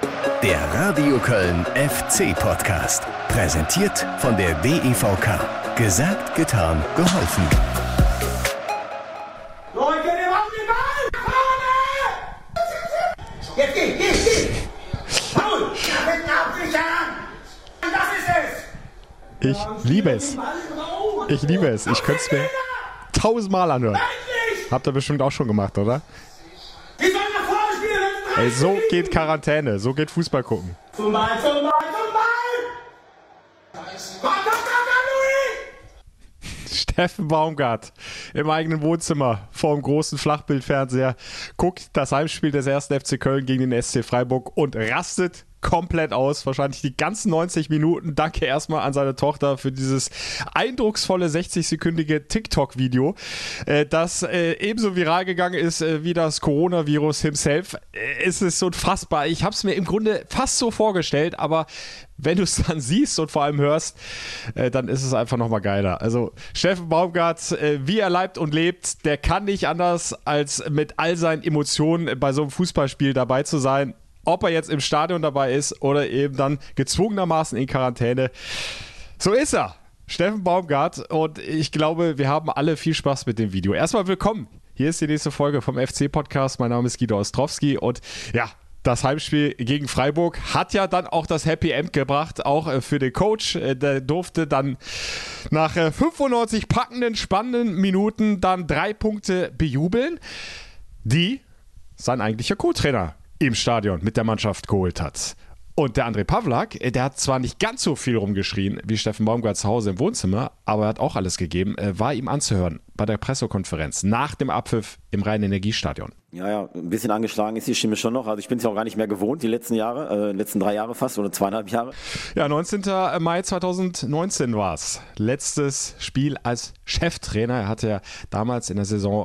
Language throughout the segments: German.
Der Radio Köln FC Podcast. Präsentiert von der DEVK. Gesagt, getan, geholfen. Leute, wir machen den Ball! Vorne! Jetzt geh! Paul! Das ist es! Ich liebe es. Ich könnte es mir 1000-mal anhören. Habt ihr bestimmt auch schon gemacht, oder? Die sollen nach vorne spielen! Ey, so geht Quarantäne, so geht Fußball gucken. Zum Ball! Komm, Louis! Steffen Baumgart im eigenen Wohnzimmer vor dem großen Flachbildfernseher guckt das Heimspiel des 1. FC Köln gegen den SC Freiburg und rastet komplett aus, wahrscheinlich die ganzen 90 Minuten. Danke erstmal an seine Tochter für dieses eindrucksvolle 60-sekündige TikTok-Video, das ebenso viral gegangen ist wie das Coronavirus himself. Es ist unfassbar. Ich habe es mir im Grunde fast so vorgestellt, aber wenn du es dann siehst und vor allem hörst, dann ist es einfach nochmal geiler. Also Steffen Baumgart, wie er leibt und lebt, der kann nicht anders, als mit all seinen Emotionen bei so einem Fußballspiel dabei zu sein. Ob er jetzt im Stadion dabei ist oder eben dann gezwungenermaßen in Quarantäne. So ist er, Steffen Baumgart. Und ich glaube, wir haben alle viel Spaß mit dem Video. Erstmal willkommen. Hier ist die nächste Folge vom FC-Podcast. Mein Name ist Guido Ostrowski und ja, das Heimspiel gegen Freiburg hat ja dann auch das Happy End gebracht, auch für den Coach. Der durfte dann nach 95 packenden, spannenden Minuten dann 3 Punkte bejubeln, die sein eigentlicher Co-Trainer im Stadion mit der Mannschaft geholt hat. Und der André Pavlak, der hat zwar nicht ganz so viel rumgeschrien wie Steffen Baumgart zu Hause im Wohnzimmer, aber er hat auch alles gegeben, war ihm anzuhören bei der Pressekonferenz nach dem Abpfiff im Rhein-Energiestadion. Ja, ein bisschen angeschlagen ist die Stimme schon noch. Also ich bin es ja auch gar nicht mehr gewohnt, die letzten 3 Jahre fast oder 2,5 Jahre. Ja, 19. Mai 2019 war es. Letztes Spiel als Cheftrainer. Er hatte ja damals in der Saison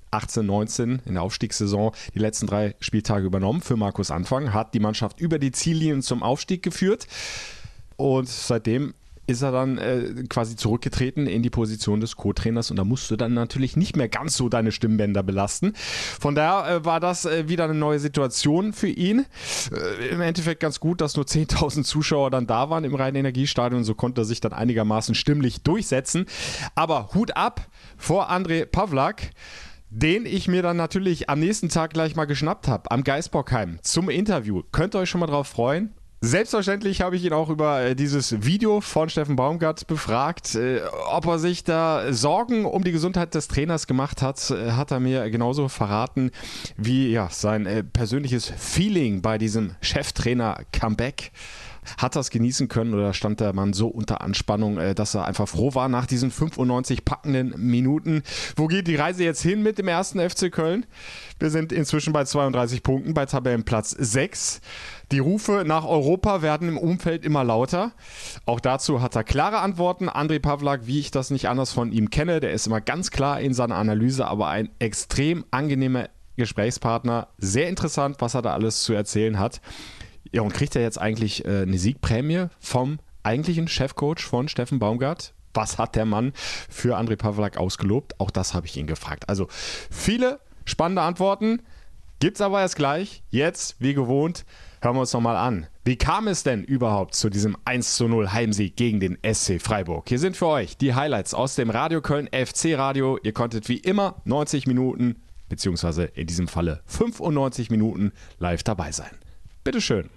18-19 in der Aufstiegssaison die letzten 3 Spieltage übernommen für Markus Anfang, hat die Mannschaft über die Ziellinien zum Aufstieg geführt und seitdem ist er dann quasi zurückgetreten in die Position des Co-Trainers und da musst du dann natürlich nicht mehr ganz so deine Stimmbänder belasten. Von daher war das wieder eine neue Situation für ihn. Im Endeffekt ganz gut, dass nur 10.000 Zuschauer dann da waren im Rhein-Energiestadion, so konnte er sich dann einigermaßen stimmlich durchsetzen. Aber Hut ab vor André Pavlak, den ich mir dann natürlich am nächsten Tag gleich mal geschnappt habe, am Geisbockheim zum Interview. Könnt ihr euch schon mal drauf freuen? Selbstverständlich habe ich ihn auch über dieses Video von Steffen Baumgart befragt. Ob er sich da Sorgen um die Gesundheit des Trainers gemacht hat, hat er mir genauso verraten wie sein persönliches Feeling bei diesem Cheftrainer-Comeback. Hat er es genießen können oder stand der Mann so unter Anspannung, dass er einfach froh war nach diesen 95 packenden Minuten? Wo geht die Reise jetzt hin mit dem 1. FC Köln? Wir sind inzwischen bei 32 Punkten, bei Tabellenplatz 6. Die Rufe nach Europa werden im Umfeld immer lauter. Auch dazu hat er klare Antworten. André Pavlak, wie ich das nicht anders von ihm kenne, der ist immer ganz klar in seiner Analyse, aber ein extrem angenehmer Gesprächspartner. Sehr interessant, was er da alles zu erzählen hat. Ja, und kriegt er jetzt eigentlich eine Siegprämie vom eigentlichen Chefcoach von Steffen Baumgart? Was hat der Mann für André Pavlak ausgelobt? Auch das habe ich ihn gefragt. Also viele spannende Antworten gibt's aber erst gleich. Jetzt, wie gewohnt, hören wir uns nochmal an. Wie kam es denn überhaupt zu diesem 1:0 Heimsieg gegen den SC Freiburg? Hier sind für euch die Highlights aus dem Radio Köln FC Radio. Ihr konntet wie immer 90 Minuten, beziehungsweise in diesem Falle 95 Minuten live dabei sein. Bitteschön.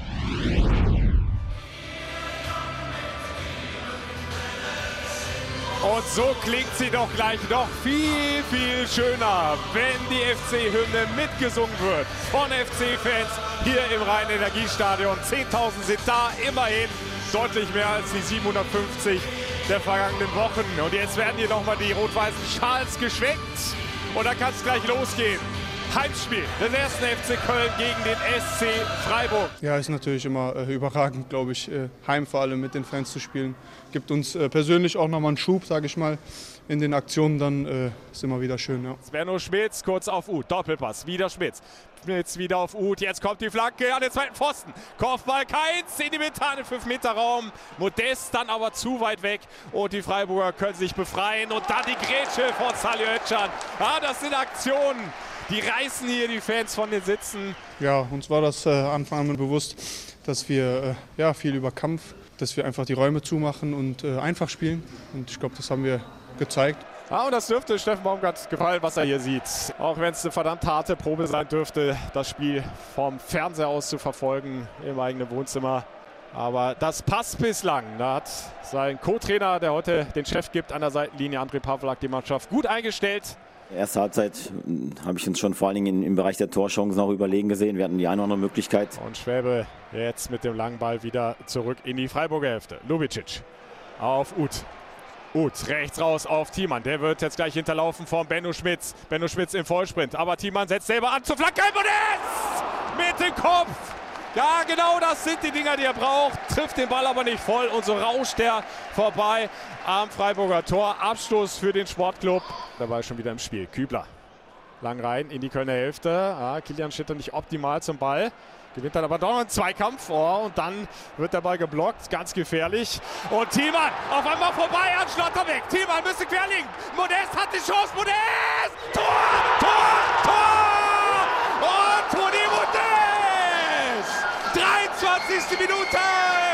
Und so klingt sie doch gleich noch viel, viel schöner, wenn die FC-Hymne mitgesungen wird von FC-Fans hier im Rhein-Energiestadion. 10.000 sind da, immerhin deutlich mehr als die 750 der vergangenen Wochen. Und jetzt werden hier nochmal die rot-weißen Schals geschwenkt und dann kann es gleich losgehen. Heimspiel des 1. FC Köln gegen den SC Freiburg. Ja, ist natürlich immer überragend, glaube ich, heim vor allem mit den Fans zu spielen. Gibt uns persönlich auch nochmal einen Schub, sage ich mal, in den Aktionen, dann ist immer wieder schön. Ja. Svenno Schmitz kurz auf Uth, Doppelpass, wieder Schmitz. Schmitz wieder auf Uth, jetzt kommt die Flanke an den zweiten Pfosten. Kopfball Keins in die Mitte, in den 5-Meter-Raum. Modest dann aber zu weit weg und die Freiburger können sich befreien. Und dann die Grätsche von Salih Özcan. Ja, das sind Aktionen, Die reißen hier die Fans von den Sitzen. Ja, uns war das Anfang an bewusst, dass wir viel über Kampf, dass wir einfach die Räume zumachen und einfach spielen. Und ich glaube, das haben wir gezeigt. Und das dürfte Steffen Baumgart gefallen, was er hier sieht. Auch wenn es eine verdammt harte Probe sein dürfte, das Spiel vom Fernseher aus zu verfolgen im eigenen Wohnzimmer. Aber das passt bislang. Da hat sein Co-Trainer, der heute den Chef gibt, an der Seitenlinie, André Pavlak, die Mannschaft gut eingestellt. Erste Halbzeit habe ich uns schon vor allen Dingen im Bereich der Torchancen auch überlegen gesehen. Wir hatten die eine oder andere Möglichkeit. Und Schwäbe jetzt mit dem langen Ball wieder zurück in die Freiburger Hälfte. Lubicic auf Uth. Uth rechts raus auf Thiemann. Der wird jetzt gleich hinterlaufen von Benno Schmitz. Benno Schmitz im Vollsprint. Aber Thiemann setzt selber an zur Flanke. Mit dem Kopf. Ja, genau das sind die Dinger, die er braucht. Trifft den Ball aber nicht voll. Und so rauscht er vorbei am Freiburger Tor. Abstoß für den Sportclub. Dabei schon wieder im Spiel. Kübler. Lang rein in die Kölner Hälfte. Kilian Schitter nicht optimal zum Ball. Gewinnt dann aber doch noch einen Zweikampf. Und dann wird der Ball geblockt. Ganz gefährlich. Und Thiemann auf einmal vorbei an Schlotterbeck. Thiemann müsste querlegen. Modest hat die Chance. Modest! Tor! Tor! Tor! Und Toni Modest! 23. Minute!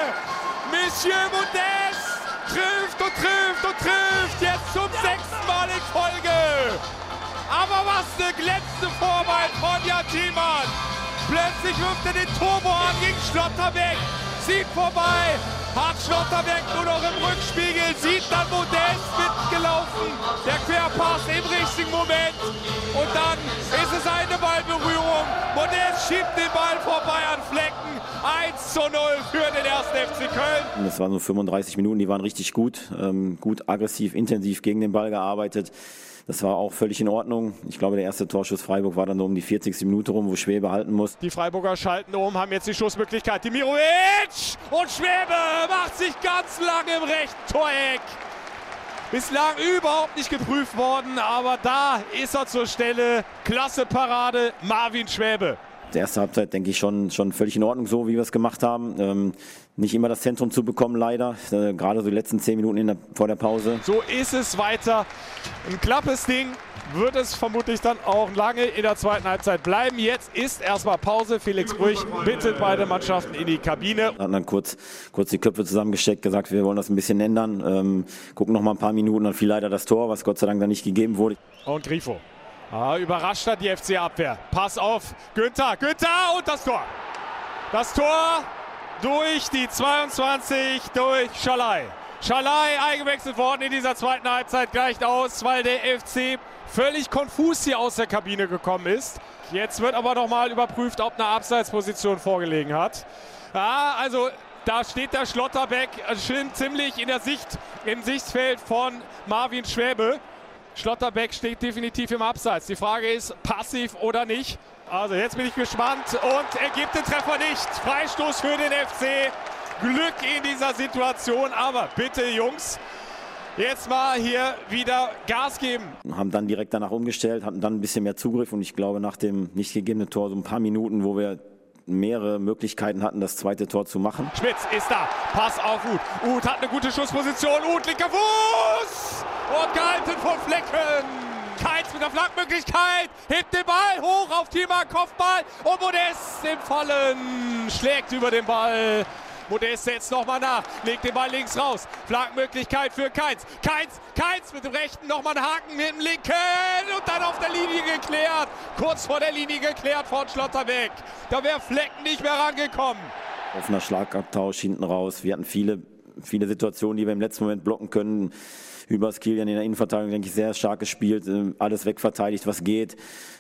Monsieur Modest trifft und trifft und trifft. Jetzt zum 6. Mal in Folge. Aber was eine glänzende Vorarbeit von Jan Thiemann. Plötzlich wirft er den Turbo an gegen Schlotterbeck. Sieht vorbei. Hat Schlotterbeck nur noch im Rückspiegel. Sieht dann Modest mitgelaufen. Der Querpass im richtigen Moment. Und dann ist es eine Ballberührung. Modest schiebt den Ball vorbei an Flecken. 1:0 für den 1. FC Köln. Das waren so 35 Minuten, die waren richtig gut. Gut aggressiv, intensiv gegen den Ball gearbeitet. Das war auch völlig in Ordnung. Ich glaube, der erste Torschuss Freiburg war dann nur um die 40. Minute rum, wo Schwäbe halten muss. Die Freiburger schalten um, haben jetzt die Schussmöglichkeit. Dimirovic und Schwäbe macht sich ganz lange im rechten Toreck. Bislang überhaupt nicht geprüft worden, aber da ist er zur Stelle. Klasse Parade, Marvin Schwäbe. Die erste Halbzeit, denke ich, schon völlig in Ordnung, so wie wir es gemacht haben. Nicht immer das Zentrum zu bekommen, leider. Gerade so die letzten 10 Minuten vor der Pause. So ist es weiter. Ein klappes Ding wird es vermutlich dann auch lange in der zweiten Halbzeit bleiben. Jetzt ist erstmal Pause. Felix Brüch bittet beide Mannschaften in die Kabine. Hat dann kurz die Köpfe zusammengesteckt, gesagt, wir wollen das ein bisschen ändern. Gucken noch mal ein paar Minuten, dann fiel leider das Tor, was Gott sei Dank dann nicht gegeben wurde. Und Grifo. Überrascht hat die FC-Abwehr. Pass auf Günther. Günther und das Tor. Das Tor durch die 22, durch Schalai. Schalai eingewechselt worden in dieser zweiten Halbzeit, gleicht aus, weil der FC völlig konfus hier aus der Kabine gekommen ist. Jetzt wird aber nochmal überprüft, ob eine Abseitsposition vorgelegen hat. Also da steht der Schlotterbeck ziemlich in der im Sichtfeld von Marvin Schwäbe. Schlotterbeck steht definitiv im Abseits. Die Frage ist, passiv oder nicht. Also jetzt bin ich gespannt und er gibt den Treffer nicht. Freistoß für den FC. Glück in dieser Situation, aber bitte Jungs, jetzt mal hier wieder Gas geben. Haben dann direkt danach umgestellt, hatten dann ein bisschen mehr Zugriff und ich glaube nach dem nicht gegebenen Tor so ein paar Minuten, wo wir mehrere Möglichkeiten hatten, das zweite Tor zu machen. Schmitz ist da, Pass auf Uth. Uth hat eine gute Schussposition, Uth linker Fuß und gehalten von Flecken. Keins mit der Flankenmöglichkeit, hebt den Ball hoch auf Thiemann, Kopfball und Modest im Fallen, schlägt über den Ball. Modest setzt nochmal nach, legt den Ball links raus. Flankenmöglichkeit für Keins. Keins mit dem rechten nochmal einen Haken mit dem linken und dann auf der Linie geklärt. Kurz vor der Linie geklärt von Schlotterbeck. Da wäre Flecken nicht mehr rangekommen. Offener Schlagabtausch hinten raus. Wir hatten viele Situationen, die wir im letzten Moment blocken können. Hübers, Kilian in der Innenverteidigung, denke ich, sehr stark gespielt. Alles wegverteidigt, was geht.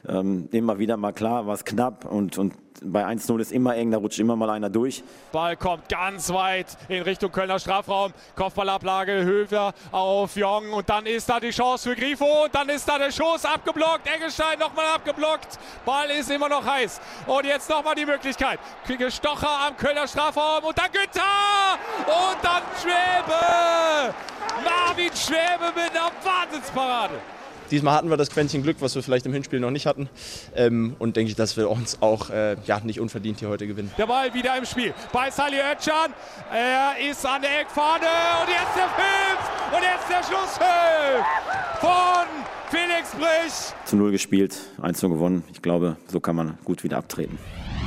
Immer wieder mal klar, war es knapp und bei 1:0 ist immer eng, da rutscht immer mal einer durch. Ball kommt ganz weit in Richtung Kölner Strafraum. Kopfballablage, Höfer auf Jong und dann ist da die Chance für Grifo und dann ist da der Schuss abgeblockt. Eggestein nochmal abgeblockt. Ball ist immer noch heiß. Und jetzt nochmal die Möglichkeit. Stocher am Kölner Strafraum und dann Günther und dann Schwäbe. Marvin Schwäbe mit einer Wahnsinnsparade. Diesmal hatten wir das Quäntchen Glück, was wir vielleicht im Hinspiel noch nicht hatten. Und denke ich, dass wir uns auch nicht unverdient hier heute gewinnen. Der Ball wieder im Spiel bei Salih Özcan. Er ist an der Eckfahne und jetzt der Pfiff und jetzt der Schlusspfiff von Felix Brich. Zu 0 gespielt, 1-0 gewonnen. Ich glaube, so kann man gut wieder abtreten.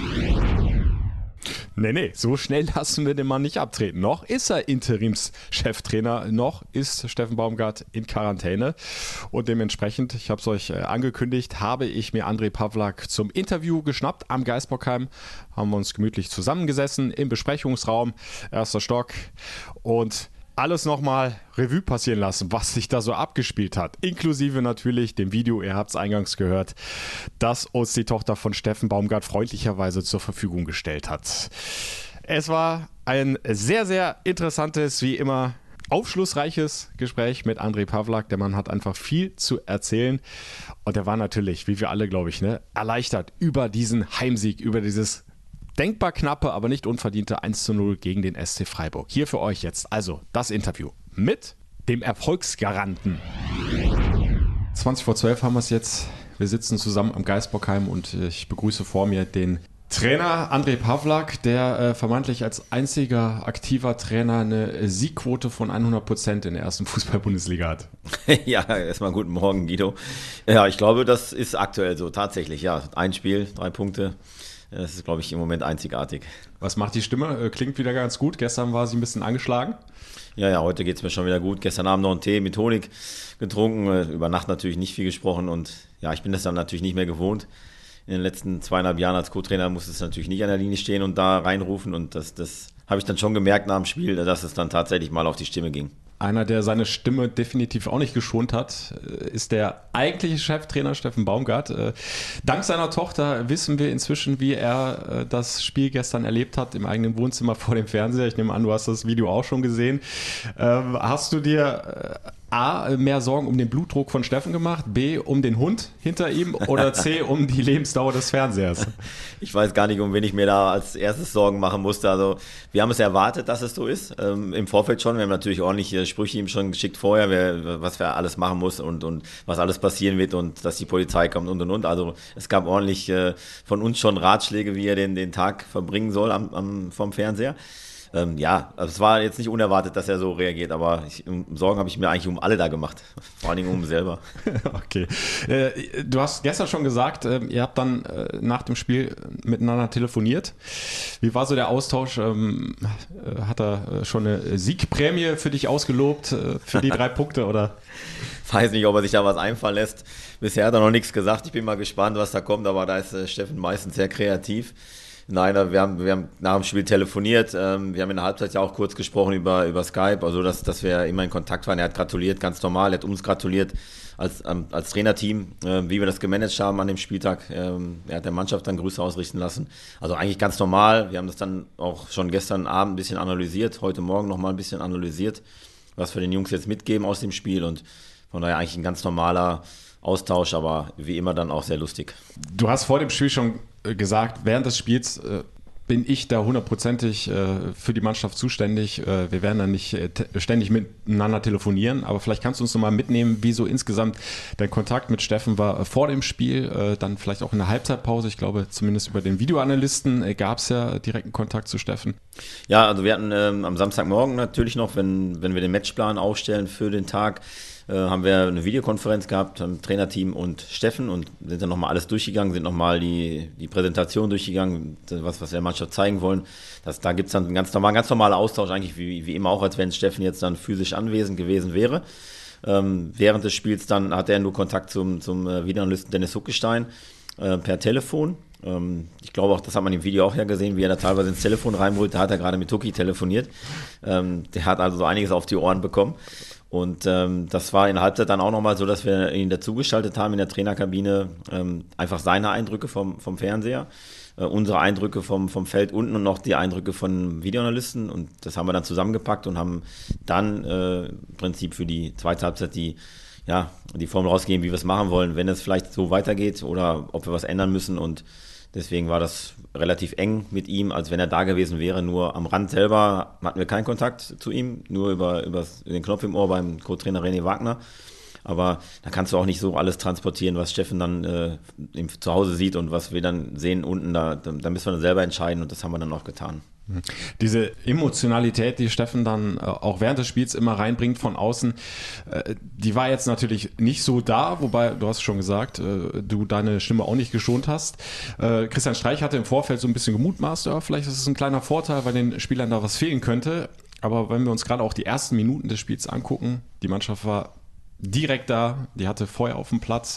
Nee, so schnell lassen wir den Mann nicht abtreten. Noch ist er Interimscheftrainer, noch ist Steffen Baumgart in Quarantäne. Und dementsprechend, ich habe es euch angekündigt, habe ich mir Andrej Pavlak zum Interview geschnappt am Geisbockheim. Haben wir uns gemütlich zusammengesessen im Besprechungsraum, 1. Stock, und alles nochmal Revue passieren lassen, was sich da so abgespielt hat. Inklusive natürlich dem Video, ihr habt es eingangs gehört, das uns die Tochter von Steffen Baumgart freundlicherweise zur Verfügung gestellt hat. Es war ein sehr, sehr interessantes, wie immer aufschlussreiches Gespräch mit Andrej Pavlak. Der Mann hat einfach viel zu erzählen und er war natürlich, wie wir alle, glaube ich, erleichtert über diesen Heimsieg, über dieses denkbar knappe, aber nicht unverdiente 1:0 gegen den SC Freiburg. Hier für euch jetzt also das Interview mit dem Erfolgsgaranten. 11:20 haben wir es jetzt. Wir sitzen zusammen am Geisbockheim und ich begrüße vor mir den Trainer Andrej Pavlak, der vermeintlich als einziger aktiver Trainer eine Siegquote von 100% in der ersten Fußball-Bundesliga hat. Ja, erstmal guten Morgen, Guido. Ja, ich glaube, das ist aktuell so, tatsächlich. Ja, ein Spiel, 3 Punkte. Das ist, glaube ich, im Moment einzigartig. Was macht die Stimme? Klingt wieder ganz gut. Gestern war sie ein bisschen angeschlagen. Ja, heute geht es mir schon wieder gut. Gestern Abend noch einen Tee mit Honig getrunken. Über Nacht natürlich nicht viel gesprochen. Und ja, ich bin das dann natürlich nicht mehr gewohnt. In den letzten 2,5 Jahren als Co-Trainer musste es natürlich nicht an der Linie stehen und da reinrufen. Und das habe ich dann schon gemerkt nach dem Spiel, dass es dann tatsächlich mal auf die Stimme ging. Einer, der seine Stimme definitiv auch nicht geschont hat, ist der eigentliche Cheftrainer Steffen Baumgart. Dank seiner Tochter wissen wir inzwischen, wie er das Spiel gestern erlebt hat im eigenen Wohnzimmer vor dem Fernseher. Ich nehme an, du hast das Video auch schon gesehen. Hast du dir A, mehr Sorgen um den Blutdruck von Steffen gemacht, B, um den Hund hinter ihm oder C, um die Lebensdauer des Fernsehers? Ich weiß gar nicht, um wen ich mir da als erstes Sorgen machen musste. Also wir haben es erwartet, dass es so ist, im Vorfeld schon. Wir haben natürlich ordentliche Sprüche ihm schon geschickt vorher, was wir alles machen muss und was alles passieren wird und dass die Polizei kommt und. Also es gab ordentlich von uns schon Ratschläge, wie er den Tag verbringen soll vom Fernseher. Ja, also es war jetzt nicht unerwartet, dass er so reagiert, aber Sorgen habe ich mir eigentlich um alle da gemacht, vor allen Dingen um selber. Okay. Du hast gestern schon gesagt, ihr habt dann nach dem Spiel miteinander telefoniert. Wie war so der Austausch? Hat er schon eine Siegprämie für dich ausgelobt, für die 3 Punkte, oder? Weiß nicht, ob er sich da was einfallen lässt. Bisher hat er noch nichts gesagt. Ich bin mal gespannt, was da kommt, aber da ist Steffen meistens sehr kreativ. Nein, wir haben nach dem Spiel telefoniert. Wir haben in der Halbzeit ja auch kurz gesprochen über Skype, also dass wir immer in Kontakt waren. Er hat gratuliert, ganz normal. Er hat uns gratuliert als Trainerteam, wie wir das gemanagt haben an dem Spieltag. Er hat der Mannschaft dann Grüße ausrichten lassen. Also eigentlich ganz normal. Wir haben das dann auch schon gestern Abend ein bisschen analysiert, heute Morgen nochmal ein bisschen analysiert, was wir den Jungs jetzt mitgeben aus dem Spiel. Und von daher eigentlich ein ganz normaler Austausch, aber wie immer dann auch sehr lustig. Du hast vor dem Spiel schon gesagt, während des Spiels bin ich da 100%ig für die Mannschaft zuständig. Wir werden dann nicht ständig miteinander telefonieren, aber vielleicht kannst du uns noch mal mitnehmen, wie so insgesamt dein Kontakt mit Steffen war vor dem Spiel, dann vielleicht auch in der Halbzeitpause. Ich glaube, zumindest über den Videoanalysten gab es ja direkten Kontakt zu Steffen. Ja, also wir hatten am Samstagmorgen natürlich noch, wenn wir den Matchplan aufstellen für den Tag, haben wir eine Videokonferenz gehabt, ein Trainerteam und Steffen, und sind dann nochmal alles durchgegangen, sind nochmal die Präsentation durchgegangen, was wir der Mannschaft zeigen wollen. Da gibt es dann einen ganz normaler Austausch, eigentlich wie immer auch, als wenn Steffen jetzt dann physisch anwesend gewesen wäre. Während des Spiels dann hat er nur Kontakt zum Videoanalysten Dennis Huckestein per Telefon. Ich glaube auch, das hat man im Video auch ja gesehen, wie er da teilweise ins Telefon reinholt. Da hat er gerade mit Hucki telefoniert. Der hat also so einiges auf die Ohren bekommen. Und das war in der Halbzeit dann auch nochmal so, dass wir ihn dazugeschaltet haben in der Trainerkabine. Einfach seine Eindrücke vom Fernseher, unsere Eindrücke vom Feld unten und noch die Eindrücke von Videoanalysten. Und das haben wir dann zusammengepackt und haben dann im Prinzip für die zweite Halbzeit die Formel rausgegeben, wie wir es machen wollen, wenn es vielleicht so weitergeht oder ob wir was ändern müssen. Und deswegen war das relativ eng mit ihm, als wenn er da gewesen wäre. Nur am Rand selber hatten wir keinen Kontakt zu ihm, nur über den Knopf im Ohr beim Co-Trainer René Wagner. Aber da kannst du auch nicht so alles transportieren, was Steffen dann zu Hause sieht und was wir dann sehen unten, da müssen wir dann selber entscheiden und das haben wir dann auch getan. Diese Emotionalität, die Steffen dann auch während des Spiels immer reinbringt von außen, die war jetzt natürlich nicht so da, wobei, du hast schon gesagt, du deine Stimme auch nicht geschont hast. Christian Streich hatte im Vorfeld so ein bisschen gemutmaßt, ja, vielleicht ist es ein kleiner Vorteil, weil den Spielern da was fehlen könnte. Aber wenn wir uns gerade auch die ersten Minuten des Spiels angucken, die Mannschaft war direkt da, die hatte Feuer auf dem Platz.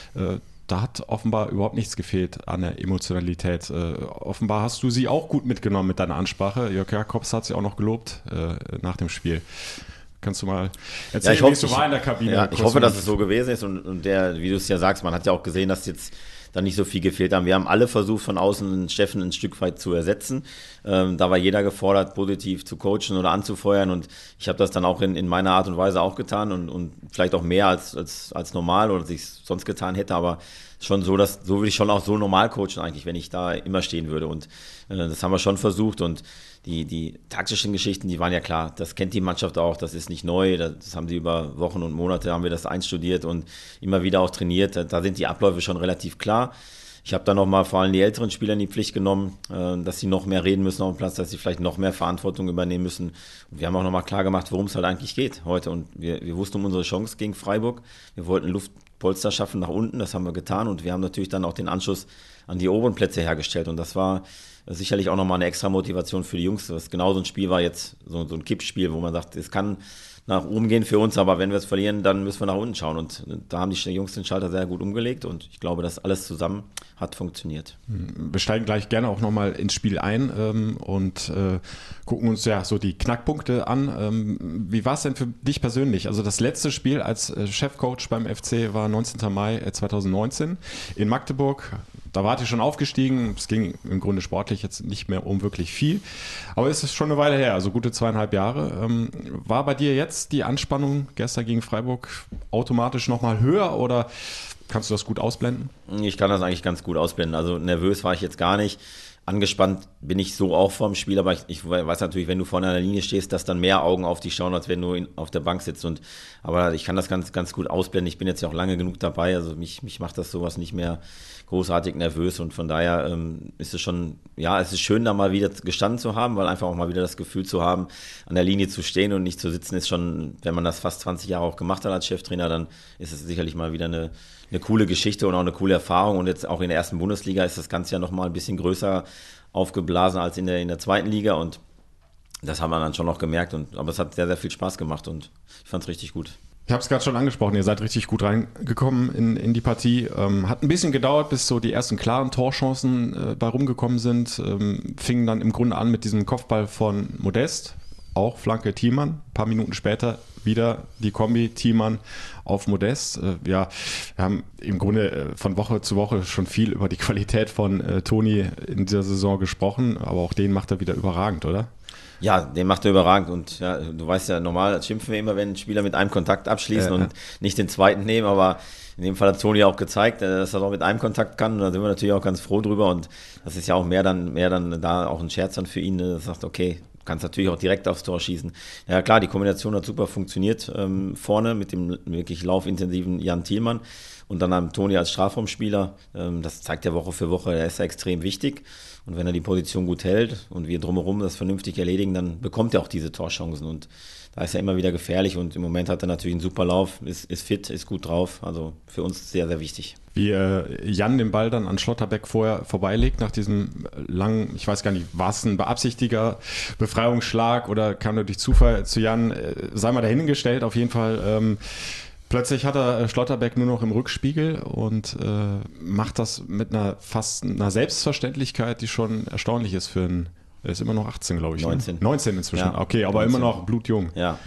Da hat offenbar überhaupt nichts gefehlt an der Emotionalität. Offenbar hast du sie auch gut mitgenommen mit deiner Ansprache. Jörg Jakobs hat sie auch noch gelobt nach dem Spiel. Kannst du mal erzählen, wie es so war in der Kabine? Ja, ich hoffe, dass es so gewesen ist und wie du es ja sagst, man hat ja auch gesehen, dass jetzt da nicht so viel gefehlt haben. Wir haben alle versucht, von außen Steffen ein Stück weit zu ersetzen. Da war jeder gefordert, positiv zu coachen oder anzufeuern und ich habe das dann auch in meiner Art und Weise auch getan und vielleicht auch mehr als normal oder als ich es sonst getan hätte, aber schon so würde ich schon auch so normal coachen eigentlich, wenn ich da immer stehen würde und das haben wir schon versucht und die taktischen Geschichten, die waren ja klar, das kennt die Mannschaft auch, das ist nicht neu, das haben sie über Wochen und Monate, haben wir das einstudiert und immer wieder auch trainiert, da sind die Abläufe schon relativ klar. Ich habe dann nochmal vor allem die älteren Spieler in die Pflicht genommen, dass sie noch mehr reden müssen auf dem Platz, dass sie vielleicht noch mehr Verantwortung übernehmen müssen. Und wir haben auch nochmal klar gemacht, worum es halt eigentlich geht heute. Und wir wussten um unsere Chance gegen Freiburg. Wir wollten Luftpolster schaffen nach unten, das haben wir getan. Und wir haben natürlich dann auch den Anschluss an die oberen Plätze hergestellt. Und das war sicherlich auch nochmal eine extra Motivation für die Jungs. Das genau so ein Spiel war jetzt, so ein Kippspiel, wo man sagt, es kann nach oben gehen für uns, aber wenn wir es verlieren, dann müssen wir nach unten schauen und da haben die Jungs den Schalter sehr gut umgelegt und ich glaube, dass alles zusammen hat funktioniert. Wir steigen gleich gerne auch nochmal ins Spiel ein und gucken uns ja so die Knackpunkte an. Wie war es denn für dich persönlich? Also das letzte Spiel als Chefcoach beim FC war 19. Mai 2019 in Magdeburg. Da wart ihr schon aufgestiegen. Es ging im Grunde sportlich jetzt nicht mehr um wirklich viel. Aber es ist schon eine Weile her, also gute 2,5 Jahre. War bei dir jetzt die Anspannung gestern gegen Freiburg automatisch nochmal höher oder kannst du das gut ausblenden? Ich kann das eigentlich ganz gut ausblenden. Also nervös war ich jetzt gar nicht. Angespannt bin ich so auch vorm Spiel, aber ich weiß natürlich, wenn du vorne an der Linie stehst, dass dann mehr Augen auf dich schauen, als wenn du auf der Bank sitzt. Aber ich kann das ganz, ganz gut ausblenden. Ich bin jetzt ja auch lange genug dabei, also mich macht das sowas nicht mehr großartig nervös und von daher ist es schon, ja, es ist schön, da mal wieder gestanden zu haben, weil einfach auch mal wieder das Gefühl zu haben, an der Linie zu stehen und nicht zu sitzen, ist schon, wenn man das fast 20 Jahre auch gemacht hat als Cheftrainer, dann ist es sicherlich mal wieder eine coole Geschichte und auch eine coole Erfahrung und jetzt auch in der ersten Bundesliga ist das Ganze ja nochmal ein bisschen größer aufgeblasen als in der zweiten Liga und das haben wir dann schon noch gemerkt aber es hat sehr, sehr viel Spaß gemacht und ich fand es richtig gut. Ich habe es gerade schon angesprochen, ihr seid richtig gut reingekommen in die Partie. Hat ein bisschen gedauert, bis so die ersten klaren Torchancen bei rumgekommen sind. Fingen dann im Grunde an mit diesem Kopfball von Modest, auch Flanke Thielmann. Ein paar Minuten später wieder die Kombi Thielmann auf Modest. Wir haben im Grunde von Woche zu Woche schon viel über die Qualität von Toni in dieser Saison gesprochen, aber auch den macht er wieder überragend, oder? Ja, den macht er überragend und ja, du weißt ja, normal schimpfen wir immer, wenn Spieler mit einem Kontakt abschließen und nicht den zweiten nehmen, aber in dem Fall hat Toni auch gezeigt, dass er auch mit einem Kontakt kann und da sind wir natürlich auch ganz froh drüber und das ist ja auch mehr dann da auch ein Scherz dann für ihn, dass er sagt, okay, du kannst natürlich auch direkt aufs Tor schießen. Ja klar, die Kombination hat super funktioniert vorne mit dem wirklich laufintensiven Jan Thielmann und dann haben Toni als Strafraumspieler, das zeigt er Woche für Woche, der ist ja extrem wichtig. Und wenn er die Position gut hält und wir drumherum das vernünftig erledigen, dann bekommt er auch diese Torchancen. Und da ist er immer wieder gefährlich. Und im Moment hat er natürlich einen super Lauf, ist fit, ist gut drauf. Also für uns sehr, sehr wichtig. Wie Jan den Ball dann an Schlotterbeck vorher vorbeilegt, nach diesem langen, ich weiß gar nicht, war es ein beabsichtigter Befreiungsschlag oder kam er durch Zufall zu Jan? Sei mal dahingestellt, auf jeden Fall. Plötzlich hat er Schlotterbeck nur noch im Rückspiegel und macht das mit einer Selbstverständlichkeit, die schon erstaunlich ist für einen, er ist immer noch 18, glaube ich. 19. Ne? 19 inzwischen, ja, okay, aber 19. Immer noch blutjung.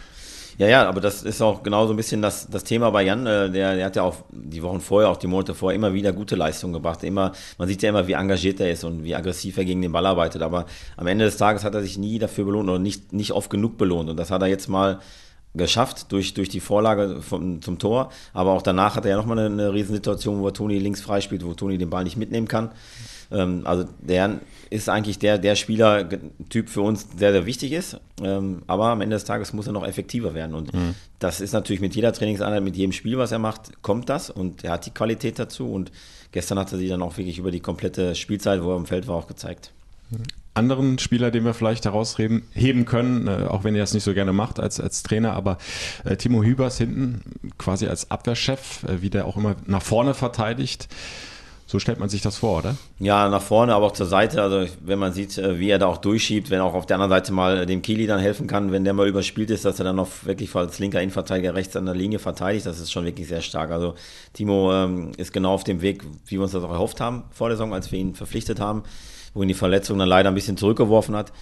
Ja, aber das ist auch genau so ein bisschen das Thema bei Jan. Der hat ja auch die Wochen vorher, auch die Monate vorher immer wieder gute Leistungen gebracht. Man sieht ja immer, wie engagiert er ist und wie aggressiv er gegen den Ball arbeitet. Aber am Ende des Tages hat er sich nie dafür belohnt oder nicht oft genug belohnt. Und das hat er jetzt mal geschafft durch die Vorlage zum Tor, aber auch danach hat er ja nochmal eine Riesensituation, wo Toni links freispielt, wo Toni den Ball nicht mitnehmen kann. Also der ist eigentlich der Spielertyp für uns, der sehr wichtig ist. Aber am Ende des Tages muss er noch effektiver werden. Und das ist natürlich mit jeder Trainingseinheit, mit jedem Spiel, was er macht, kommt das. Und er hat die Qualität dazu. Und gestern hat er sie dann auch wirklich über die komplette Spielzeit, wo er im Feld war, auch gezeigt. Anderen Spieler, den wir vielleicht herausheben können, auch wenn er es nicht so gerne macht als Trainer, aber Timo Hübers hinten quasi als Abwehrchef, wie der auch immer nach vorne verteidigt. So stellt man sich das vor, oder? Ja, nach vorne, aber auch zur Seite. Also wenn man sieht, wie er da auch durchschiebt, wenn auch auf der anderen Seite mal dem Kili dann helfen kann, wenn der mal überspielt ist, dass er dann noch wirklich als linker Innenverteidiger rechts an der Linie verteidigt, das ist schon wirklich sehr stark. Also Timo ist genau auf dem Weg, wie wir uns das auch erhofft haben vor der Saison, als wir ihn verpflichtet haben, wo ihn die Verletzung dann leider ein bisschen zurückgeworfen hat.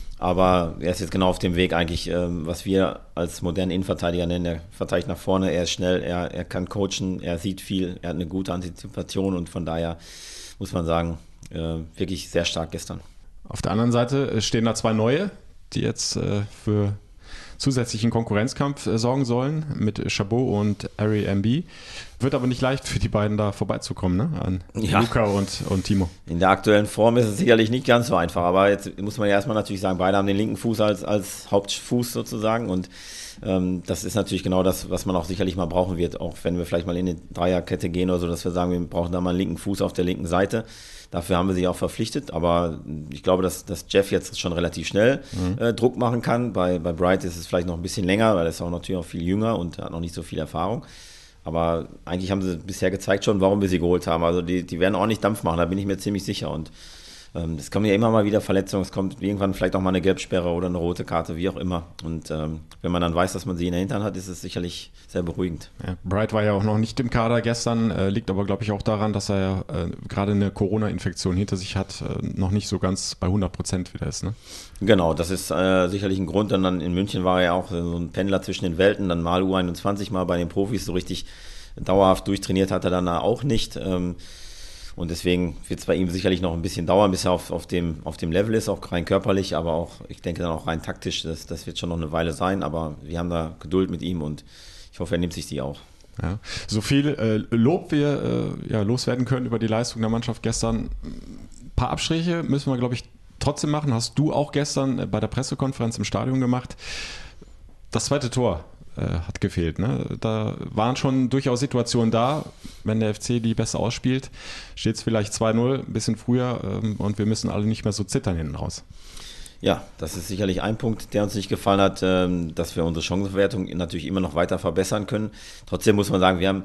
Aber er ist jetzt genau auf dem Weg eigentlich, was wir als modernen Innenverteidiger nennen. Er verteidigt nach vorne, er ist schnell, er kann coachen, er sieht viel, er hat eine gute Antizipation und von daher muss man sagen, wirklich sehr stark gestern. Auf der anderen Seite stehen da 2 neue, die jetzt für zusätzlichen Konkurrenzkampf sorgen sollen mit Chabot und Ari MB. Wird aber nicht leicht für die beiden da vorbeizukommen, ne? An Luka und Timo. In der aktuellen Form ist es sicherlich nicht ganz so einfach, aber jetzt muss man ja erstmal natürlich sagen, beide haben den linken Fuß als Hauptfuß sozusagen und das ist natürlich genau das, was man auch sicherlich mal brauchen wird, auch wenn wir vielleicht mal in eine Dreierkette gehen oder so, dass wir sagen, wir brauchen da mal einen linken Fuß auf der linken Seite. Dafür haben wir sie auch verpflichtet, aber ich glaube, dass Jeff jetzt schon relativ schnell Druck machen kann. Bei Bright ist es vielleicht noch ein bisschen länger, weil er ist auch natürlich auch viel jünger und hat noch nicht so viel Erfahrung. Aber eigentlich haben sie bisher gezeigt schon, warum wir sie geholt haben. Also die werden ordentlich Dampf machen, da bin ich mir ziemlich sicher. Und es kommen ja immer mal wieder Verletzungen, es kommt irgendwann vielleicht auch mal eine Gelbsperre oder eine rote Karte, wie auch immer. Und wenn man dann weiß, dass man sie in der Hintern hat, ist es sicherlich sehr beruhigend. Ja, Bright war ja auch noch nicht im Kader gestern, liegt aber, glaube ich, auch daran, dass er ja gerade eine Corona-Infektion hinter sich hat, noch nicht so ganz bei 100% wieder ist, ne? Genau, das ist sicherlich ein Grund. Und dann in München war er ja auch so ein Pendler zwischen den Welten, dann mal U21, mal bei den Profis, so richtig dauerhaft durchtrainiert hat er dann auch nicht. Und deswegen wird es bei ihm sicherlich noch ein bisschen dauern, bis er auf dem Level ist, auch rein körperlich, aber auch, ich denke dann auch rein taktisch, das wird schon noch eine Weile sein, aber wir haben da Geduld mit ihm und ich hoffe, er nimmt sich die auch. Ja. So viel Lob wir loswerden können über die Leistung der Mannschaft gestern. Ein paar Abstriche müssen wir, glaube ich, trotzdem machen. Hast du auch gestern bei der Pressekonferenz im Stadion gemacht. Das zweite Tor hat gefehlt. Ne? Da waren schon durchaus Situationen da, wenn der FC die besser ausspielt, steht es vielleicht 2-0, ein bisschen früher und wir müssen alle nicht mehr so zittern hinten raus. Ja, das ist sicherlich ein Punkt, der uns nicht gefallen hat, dass wir unsere Chancenverwertung natürlich immer noch weiter verbessern können. Trotzdem muss man sagen, wir haben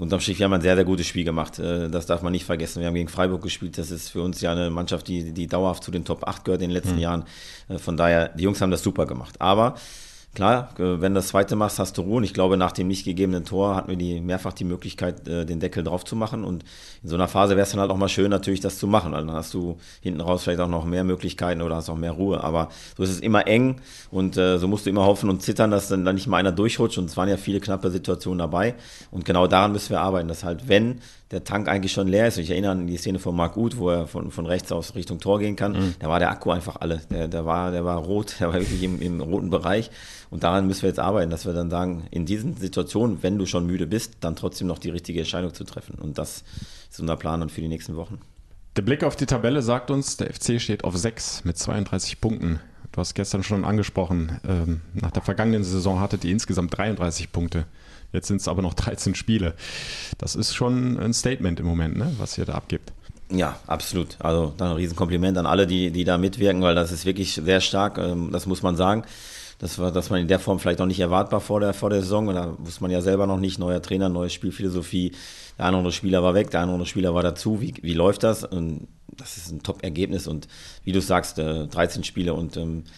ein sehr, sehr gutes Spiel gemacht. Das darf man nicht vergessen. Wir haben gegen Freiburg gespielt. Das ist für uns ja eine Mannschaft, die dauerhaft zu den Top 8 gehört in den letzten Jahren. Von daher, die Jungs haben das super gemacht. Aber klar, wenn du das zweite machst, hast du Ruhe. Und ich glaube, nach dem nicht gegebenen Tor hatten wir mehrfach die Möglichkeit, den Deckel drauf zu machen. Und in so einer Phase wäre es dann halt auch mal schön, natürlich das zu machen. Weil dann hast du hinten raus vielleicht auch noch mehr Möglichkeiten oder hast auch mehr Ruhe. Aber so ist es immer eng und so musst du immer hoffen und zittern, dass dann nicht mal einer durchrutscht. Und es waren ja viele knappe Situationen dabei. Und genau daran müssen wir arbeiten, dass halt, wenn der Tank eigentlich schon leer ist. Und ich erinnere an die Szene von Marc Uth, wo er von rechts aus Richtung Tor gehen kann. Da war der Akku einfach alle. Der war rot, der war wirklich im roten Bereich. Und daran müssen wir jetzt arbeiten, dass wir dann sagen, in diesen Situationen, wenn du schon müde bist, dann trotzdem noch die richtige Entscheidung zu treffen. Und das ist unser Plan dann für die nächsten Wochen. Der Blick auf die Tabelle sagt uns, der FC steht auf 6 mit 32 Punkten. Du hast gestern schon angesprochen, nach der vergangenen Saison hattet ihr insgesamt 33 Punkte. Jetzt sind es aber noch 13 Spiele. Das ist schon ein Statement im Moment, ne, was ihr da abgibt. Ja, absolut. Also dann ein Riesenkompliment an alle, die da mitwirken, weil das ist wirklich sehr stark, das muss man sagen. Das man in der Form vielleicht noch nicht erwartbar vor der Saison. Und da wusste man ja selber noch nicht, neuer Trainer, neue Spielphilosophie. Der eine oder andere Spieler war weg, der eine oder andere Spieler war dazu. Wie läuft das? Und das ist ein Top-Ergebnis. Und wie du sagst, 13 Spiele und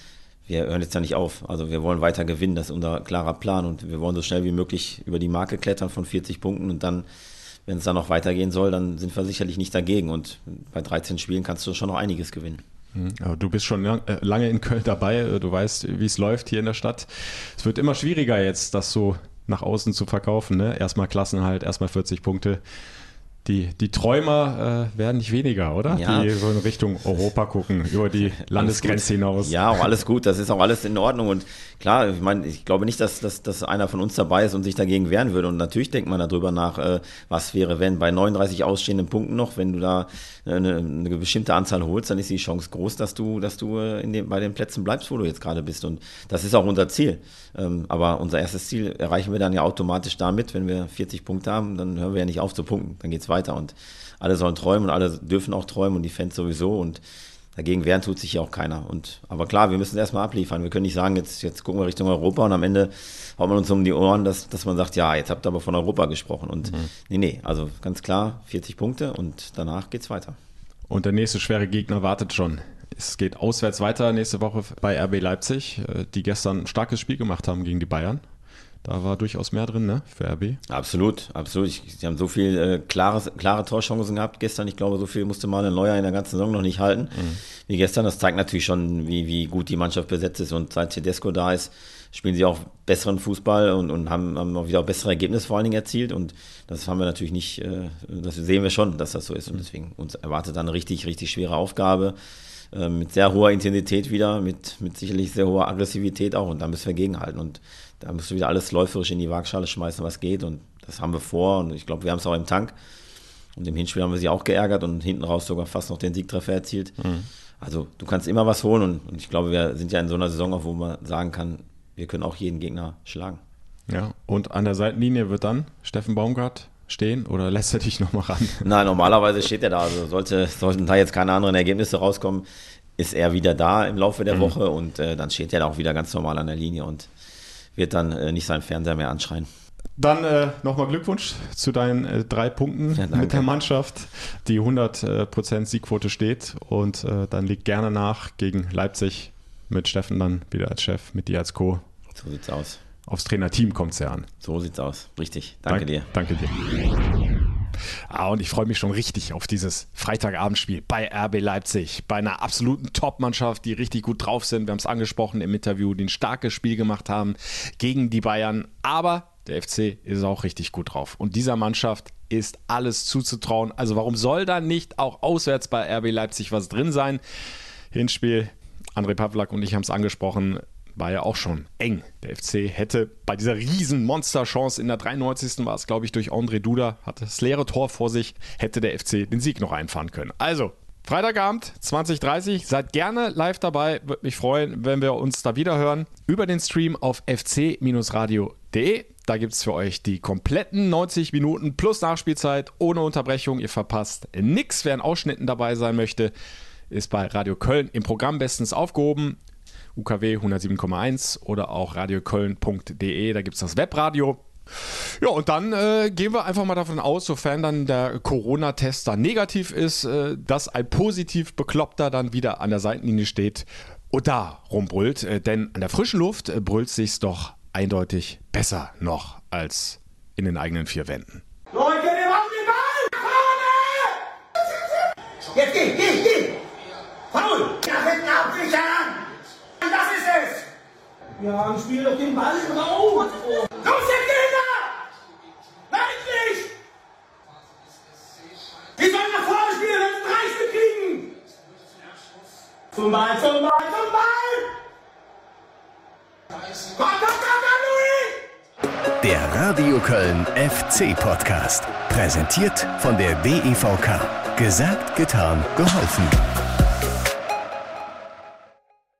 wir hören jetzt da nicht auf. Also wir wollen weiter gewinnen, das ist unser klarer Plan. Und wir wollen so schnell wie möglich über die Marke klettern von 40 Punkten. Und dann, wenn es dann noch weitergehen soll, dann sind wir sicherlich nicht dagegen. Und bei 13 Spielen kannst du schon noch einiges gewinnen. Aber du bist schon lange in Köln dabei, du weißt, wie es läuft hier in der Stadt. Es wird immer schwieriger jetzt, das so nach außen zu verkaufen. Ne? Erstmal Klassenerhalt, erstmal 40 Punkte. Die Träumer werden nicht weniger, oder? Ja. Die so in Richtung Europa gucken, über die Landesgrenze hinaus. Ja, auch alles gut, das ist auch alles in Ordnung. Und klar, ich meine, ich glaube nicht, dass einer von uns dabei ist und sich dagegen wehren würde. Und natürlich denkt man darüber nach, was wäre, wenn bei 39 ausstehenden Punkten noch, wenn du da eine bestimmte Anzahl holst, dann ist die Chance groß, dass du bei den Plätzen bleibst, wo du jetzt gerade bist. Und das ist auch unser Ziel. Aber unser erstes Ziel erreichen wir dann ja automatisch damit, wenn wir 40 Punkte haben, dann hören wir ja nicht auf zu punkten, dann geht's weiter und alle sollen träumen und alle dürfen auch träumen und die Fans sowieso und dagegen wehren tut sich ja auch keiner. Aber klar, wir müssen erstmal abliefern. Wir können nicht sagen, jetzt gucken wir Richtung Europa und am Ende haut man uns um die Ohren, dass man sagt, ja, jetzt habt ihr aber von Europa gesprochen. Und nee, also ganz klar 40 Punkte und danach geht's weiter. Und der nächste schwere Gegner wartet schon. Es geht auswärts weiter nächste Woche bei RB Leipzig, die gestern ein starkes Spiel gemacht haben gegen die Bayern. Da war durchaus mehr drin, ne, für RB. Absolut. Sie haben so viel klare Torchancen gehabt gestern. Ich glaube, so viel musste Manuel Neuer in der ganzen Saison noch nicht halten wie gestern. Das zeigt natürlich schon, wie gut die Mannschaft besetzt ist. Und seit Tedesco da ist, spielen sie auch besseren Fußball und haben auch wieder bessere Ergebnisse vor allen Dingen erzielt. Und das haben wir natürlich nicht, das sehen wir schon, dass das so ist. Und deswegen uns erwartet dann eine richtig, richtig schwere Aufgabe. Mit sehr hoher Intensität wieder, mit sicherlich sehr hoher Aggressivität auch. Und da müssen wir gegenhalten. Und da musst du wieder alles läuferisch in die Waagschale schmeißen, was geht. Und das haben wir vor. Und ich glaube, wir haben es auch im Tank. Und im Hinspiel haben wir sie auch geärgert und hinten raus sogar fast noch den Siegtreffer erzielt. Also du kannst immer was holen. Und ich glaube, wir sind ja in so einer Saison, auch wo man sagen kann, wir können auch jeden Gegner schlagen. Ja, und an der Seitenlinie wird dann Steffen Baumgart stehen oder lässt er dich nochmal ran? Nein, normalerweise steht er da. Also sollten da jetzt keine anderen Ergebnisse rauskommen, ist er wieder da im Laufe der Woche und dann steht er da auch wieder ganz normal an der Linie und wird dann nicht seinen Fernseher mehr anschreien. Dann nochmal Glückwunsch zu deinen 3 Punkten mit der Mannschaft. Die 100% Siegquote steht und dann liegt gerne nach gegen Leipzig mit Steffen dann wieder als Chef, mit dir als Co. So sieht's aus. Aufs Trainerteam kommt es ja an. So sieht's aus. Richtig. Danke dir. Danke dir. Und ich freue mich schon richtig auf dieses Freitagabendspiel bei RB Leipzig. Bei einer absoluten Top-Mannschaft, die richtig gut drauf sind. Wir haben es angesprochen im Interview, die ein starkes Spiel gemacht haben gegen die Bayern. Aber der FC ist auch richtig gut drauf. Und dieser Mannschaft ist alles zuzutrauen. Also warum soll da nicht auch auswärts bei RB Leipzig was drin sein? Hinspiel, André Pavlak und ich haben es angesprochen, war ja auch schon eng. Der FC hätte bei dieser riesen Monsterchance in der 93. war es, glaube ich, durch André Duda, hatte das leere Tor vor sich, hätte der FC den Sieg noch einfahren können. Also, Freitagabend, 20:30, seid gerne live dabei. Würde mich freuen, wenn wir uns da wieder hören. Über den Stream auf fc-radio.de. Da gibt es für euch die kompletten 90 Minuten plus Nachspielzeit ohne Unterbrechung. Ihr verpasst nichts. Wer in Ausschnitten dabei sein möchte, ist bei Radio Köln im Programm bestens aufgehoben. UKW 107,1 oder auch radioköln.de, da gibt es das Webradio. Ja, und dann gehen wir einfach mal davon aus, sofern dann der Corona-Test dann negativ ist, dass ein positiv Bekloppter dann wieder an der Seitenlinie steht und da rumbrüllt. Denn an der frischen Luft brüllt es sich doch eindeutig besser noch als in den eigenen 4 Wänden. Leute, wir machen den Ball! Vorne! Jetzt geh! Faul! Nach hinten absichern! Das ist es! Ja, spiel doch den Ball drauf! Los, jetzt Kinder! Nein, nicht! Die sollen nach vorne spielen, wenn sie 3 Stück kriegen! Zum Ball! Komm, Louis! Der Radio Köln FC Podcast. Präsentiert von der DEVK. Gesagt, getan, geholfen.